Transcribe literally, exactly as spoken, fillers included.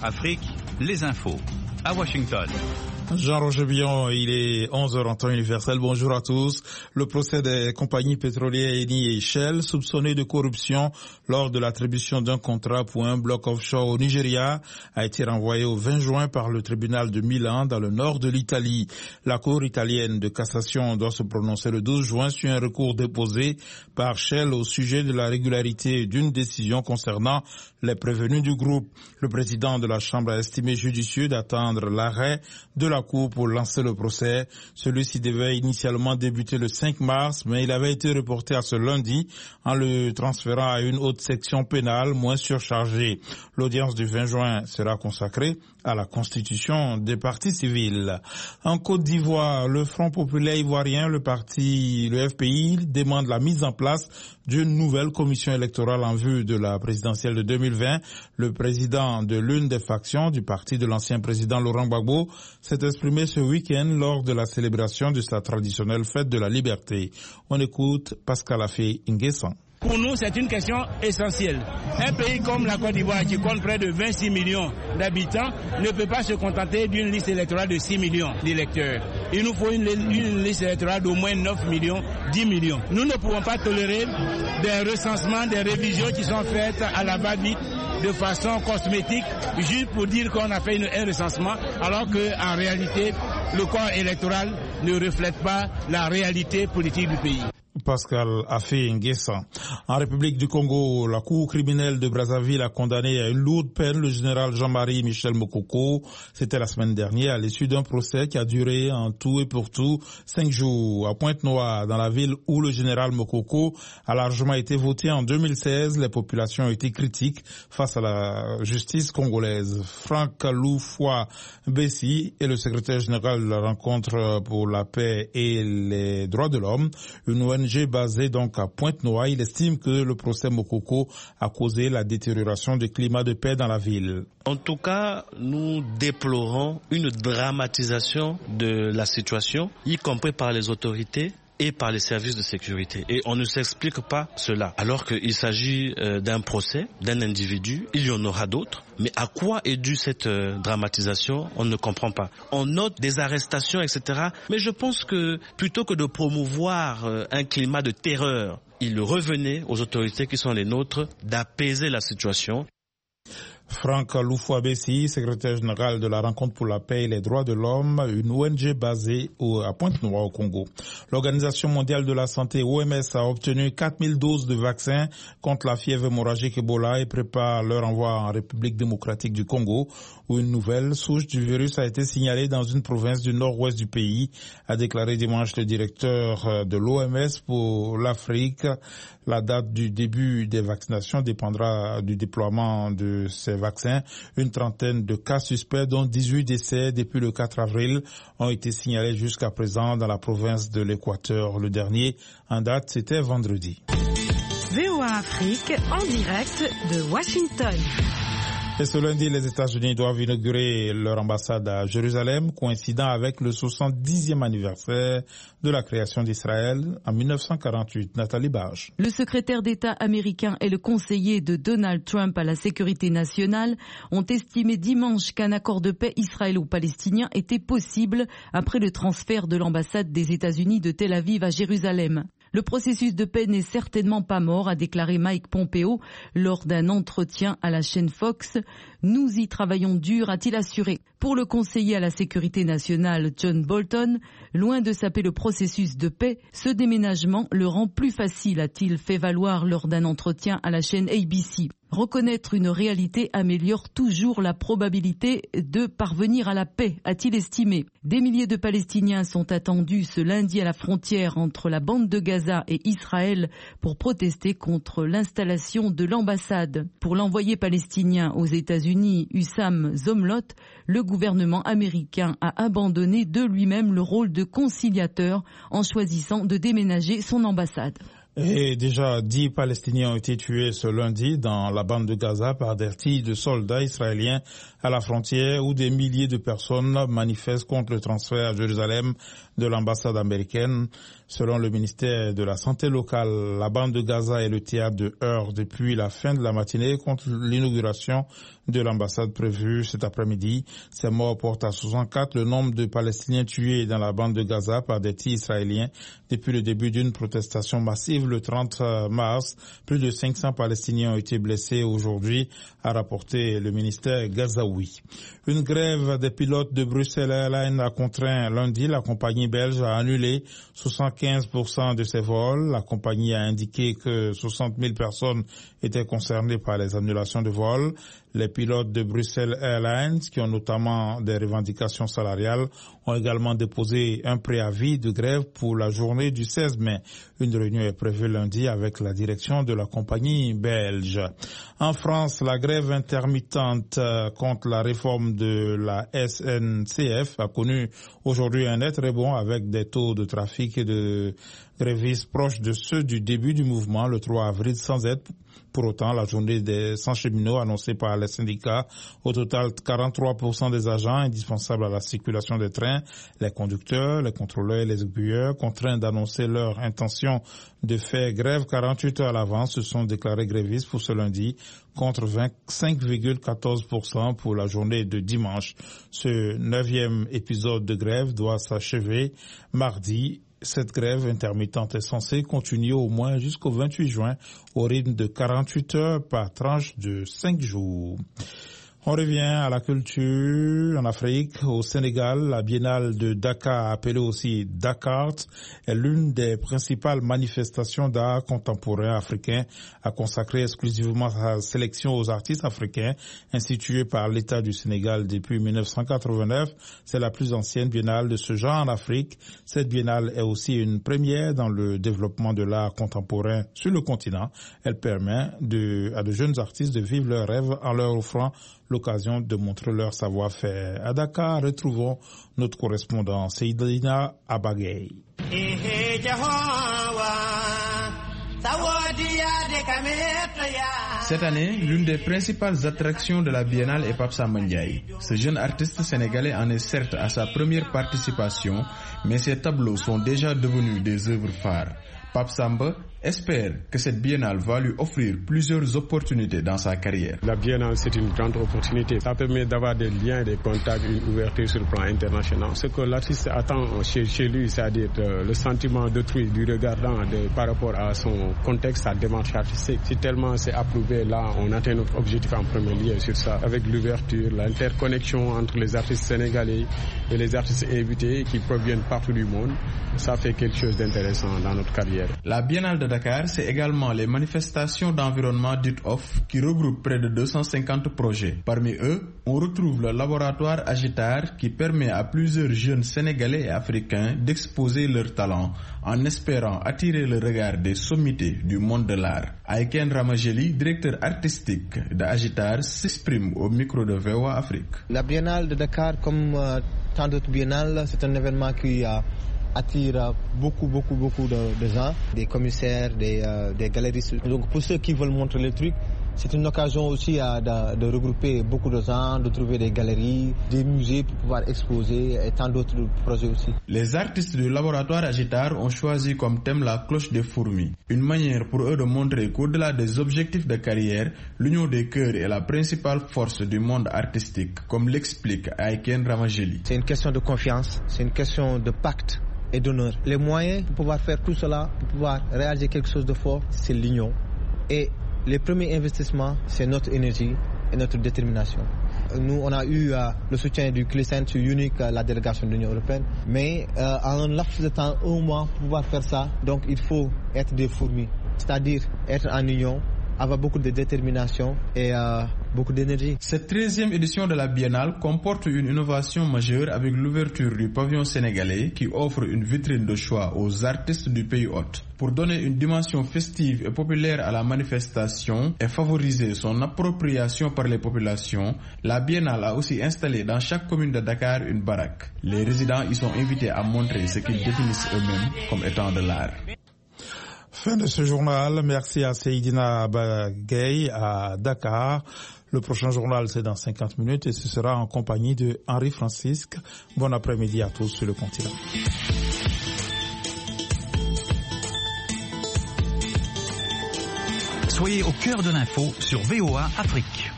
Afrique, les infos. À Washington. Jean-Roger Billon, il est onze heures en temps universel. Bonjour à tous. Le procès des compagnies pétrolières Eni et Shell, soupçonnées de corruption lors de l'attribution d'un contrat pour un bloc offshore au Nigeria, a été renvoyé au vingt juin par le tribunal de Milan dans le nord de l'Italie. La Cour italienne de cassation doit se prononcer le douze juin sur un recours déposé par Shell au sujet de la régularité d'une décision concernant les prévenus du groupe. Le président de la Chambre a estimé judicieux d'attendre l'arrêt de la Cour pour lancer le procès. Celui-ci devait initialement débuter le cinq mars, mais il avait été reporté à ce lundi en le transférant à une haute section pénale moins surchargée. L'audience du vingt juin sera consacrée à la constitution des partis civils. En Côte d'Ivoire, le Front populaire ivoirien, le parti, le F P I, demande la mise en place d'une nouvelle commission électorale en vue de la présidentielle de deux mille vingt. Le président de l'une des factions du parti de l'ancien président Laurent Gbagbo s'est exprimé ce week-end lors de la célébration de sa traditionnelle fête de la liberté. On écoute Pascal Afé Nguessan. Pour nous, c'est une question essentielle. Un pays comme la Côte d'Ivoire, qui compte près de vingt-six millions d'habitants, ne peut pas se contenter d'une liste électorale de six millions d'électeurs. Il nous faut une, une liste électorale d'au moins neuf millions, dix millions. Nous ne pouvons pas tolérer des recensements, des révisions qui sont faites à la va-vite, de façon cosmétique, juste pour dire qu'on a fait une, un recensement, alors qu'en réalité, le corps électoral ne reflète pas la réalité politique du pays. Pascal Afé Nguessan. En République du Congo, la Cour criminelle de Brazzaville a condamné à une lourde peine le général Jean-Marie Michel Mokoko. C'était la semaine dernière à l'issue d'un procès qui a duré en tout et pour tout cinq jours. À Pointe-Noire, dans la ville où le général Mokoko a largement été voté en deux mille seize, les populations ont été critiques face à la justice congolaise. Franck Loufoua Bessi est le secrétaire général de la Rencontre pour la paix et les droits de l'homme, une O N G basé donc à Pointe-Noire. Il estime que le procès Mokoko a causé la détérioration du climat de paix dans la ville. En tout cas, nous déplorons une dramatisation de la situation, y compris par les autorités et par les services de sécurité. Et on ne s'explique pas cela. Alors qu'il s'agit euh, d'un procès, d'un individu, il y en aura d'autres. Mais à quoi est due cette euh, dramatisation? On ne comprend pas. On note des arrestations, et cetera. Mais je pense que plutôt que de promouvoir euh, un climat de terreur, il revenait aux autorités qui sont les nôtres d'apaiser la situation. Franck Loufoua Bessi, secrétaire général de la Rencontre pour la paix et les droits de l'homme, une O N G basée au, à Pointe-Noire au Congo. L'Organisation mondiale de la santé, O M S, a obtenu quatre mille doses de vaccins contre la fièvre hémorragique Ebola et prépare leur envoi en République démocratique du Congo, où une nouvelle souche du virus a été signalée dans une province du nord-ouest du pays, a déclaré dimanche le directeur de l'O M S pour l'Afrique. La date du début des vaccinations dépendra du déploiement de ces vaccins. Une trentaine de cas suspects, dont dix-huit décès depuis le quatre avril, ont été signalés jusqu'à présent dans la province de l'Équateur. Le dernier en date, c'était vendredi. V O A Afrique, en direct de Washington. Et ce lundi, les États-Unis doivent inaugurer leur ambassade à Jérusalem, coïncidant avec le soixante-dixième anniversaire de la création d'Israël en mille neuf cent quarante-huit. Nathalie Barge. Le secrétaire d'État américain et le conseiller de Donald Trump à la sécurité nationale ont estimé dimanche qu'un accord de paix israélo-palestinien était possible après le transfert de l'ambassade des États-Unis de Tel Aviv à Jérusalem. Le processus de paix n'est certainement pas mort, a déclaré Mike Pompeo lors d'un entretien à la chaîne Fox. Nous y travaillons dur, a-t-il assuré. Pour le conseiller à la sécurité nationale John Bolton, loin de saper le processus de paix, ce déménagement le rend plus facile, a-t-il fait valoir lors d'un entretien à la chaîne A B C. Reconnaître une réalité améliore toujours la probabilité de parvenir à la paix, a-t-il estimé. Des milliers de Palestiniens sont attendus ce lundi à la frontière entre la bande de Gaza et Israël pour protester contre l'installation de l'ambassade. Pour l'envoyé palestinien aux États-Unis, Hussam Zomlot, le gouvernement américain a abandonné de lui-même le rôle de conciliateur en choisissant de déménager son ambassade. Et déjà, dix Palestiniens ont été tués ce lundi dans la bande de Gaza par des tirs de soldats israéliens à la frontière où des milliers de personnes manifestent contre le transfert à Jérusalem de l'ambassade américaine. Selon le ministère de la Santé locale, la bande de Gaza est le théâtre de heurts depuis la fin de la matinée contre l'inauguration de l'ambassade prévue cet après-midi. Ces morts portent à soixante-quatre le nombre de Palestiniens tués dans la bande de Gaza par des tirs israéliens depuis le début d'une protestation massive le trente mars. Plus de cinq cents Palestiniens ont été blessés aujourd'hui, a rapporté le ministère gazaoui. Une grève des pilotes de Bruxelles Airlines a contraint lundi la compagnie belge à annuler soixante-quinze pour cent de ses vols. La compagnie a indiqué que soixante mille personnes étaient concernées par les annulations de vols. Les pilotes de Bruxelles Airlines, qui ont notamment des revendications salariales, ont également déposé un préavis de grève pour la journée du seize mai. Une réunion est prévue lundi avec la direction de la compagnie belge. En France, la grève intermittente contre la réforme de la S N C F a connu aujourd'hui un net rebond avec des taux de trafic et de grévistes proches de ceux du début du mouvement le trois avril, sans être pour autant la journée des sans cheminots annoncée par les syndicats. Au total, quarante-trois pour cent des agents indispensables à la circulation des trains, les conducteurs, les contrôleurs et les aiguilleurs, contraints d'annoncer leur intention de faire grève quarante-huit heures à l'avance, se sont déclarés grévistes pour ce lundi, contre vingt-cinq virgule quatorze pour cent pour la journée de dimanche. Ce neuvième épisode de grève doit s'achever mardi. Cette grève intermittente est censée continuer au moins jusqu'au vingt-huit juin au rythme de quarante-huit heures par tranche de cinq jours. On revient à la culture en Afrique. Au Sénégal, la biennale de Dakar, appelée aussi Dakar, est l'une des principales manifestations d'art contemporain africain à consacrer exclusivement sa sélection aux artistes africains, instituée par l'État du Sénégal depuis mille neuf cent quatre-vingt-neuf. C'est la plus ancienne biennale de ce genre en Afrique. Cette biennale est aussi une première dans le développement de l'art contemporain sur le continent. Elle permet de, à de jeunes artistes de vivre leurs rêves en leur offrant l'occasion de montrer leur savoir-faire. À Dakar, retrouvons notre correspondant Seydina Abagay. Cette année, l'une des principales attractions de la Biennale est Pape Samba Ndiaye. Ce jeune artiste sénégalais en est certes à sa première participation, mais ses tableaux sont déjà devenus des œuvres phares. Pape Samba espère que cette biennale va lui offrir plusieurs opportunités dans sa carrière. La biennale, c'est une grande opportunité. Ça permet d'avoir des liens, des contacts, une ouverture sur le plan international. Ce que l'artiste attend chez, chez lui, c'est-à-dire euh, le sentiment d'autrui, du regardant de, par rapport à son contexte, sa démarche artistique. Si tellement c'est approuvé, là, on atteint notre objectif en premier lieu sur ça. Avec l'ouverture, l'interconnexion entre les artistes sénégalais et les artistes invités qui proviennent partout du monde, ça fait quelque chose d'intéressant dans notre carrière. La biennale de Dakar, c'est également les manifestations d'environnement dites off qui regroupent près de deux cent cinquante projets. Parmi eux, on retrouve le laboratoire Agitar qui permet à plusieurs jeunes sénégalais et africains d'exposer leurs talents en espérant attirer le regard des sommités du monde de l'art. Aiken Ramajeli, directeur artistique de Agitar, s'exprime au micro de V O A Afrique. La biennale de Dakar, comme euh, tant d'autres biennales, c'est un événement qui a attire beaucoup, beaucoup, beaucoup de, de gens, des commissaires, des, euh, des galeristes. Donc pour ceux qui veulent montrer le truc, c'est une occasion aussi à, de, de regrouper beaucoup de gens, de trouver des galeries, des musées pour pouvoir exposer et tant d'autres projets aussi. Les artistes du laboratoire Agitar ont choisi comme thème la cloche des fourmis. Une manière pour eux de montrer qu'au-delà des objectifs de carrière, l'union des cœurs est la principale force du monde artistique, comme l'explique Aiken Ramajeli. C'est une question de confiance, c'est une question de pacte et d'honneur. Les moyens pour pouvoir faire tout cela, pour pouvoir réaliser quelque chose de fort, c'est l'union. Et les premiers investissements, c'est notre énergie et notre détermination. Nous, on a eu euh, le soutien du Crescent Unique, euh, la délégation de l'Union européenne, mais euh, en un laps de temps, un mois, pour pouvoir faire ça, donc il faut être des fourmis, c'est-à-dire être en union, avoir beaucoup de détermination et euh, beaucoup d'énergie. Cette treizième édition de la Biennale comporte une innovation majeure avec l'ouverture du pavillon sénégalais qui offre une vitrine de choix aux artistes du pays hôte. Pour donner une dimension festive et populaire à la manifestation et favoriser son appropriation par les populations, la Biennale a aussi installé dans chaque commune de Dakar une baraque. Les résidents y sont invités à montrer ce qu'ils définissent eux-mêmes comme étant de l'art. Fin de ce journal. Merci à Seydina Abagay à Dakar. Le prochain journal, c'est dans cinquante minutes et ce sera en compagnie de Henri Francisque. Bon après-midi à tous sur le continent. Soyez au cœur de l'info sur V O A Afrique.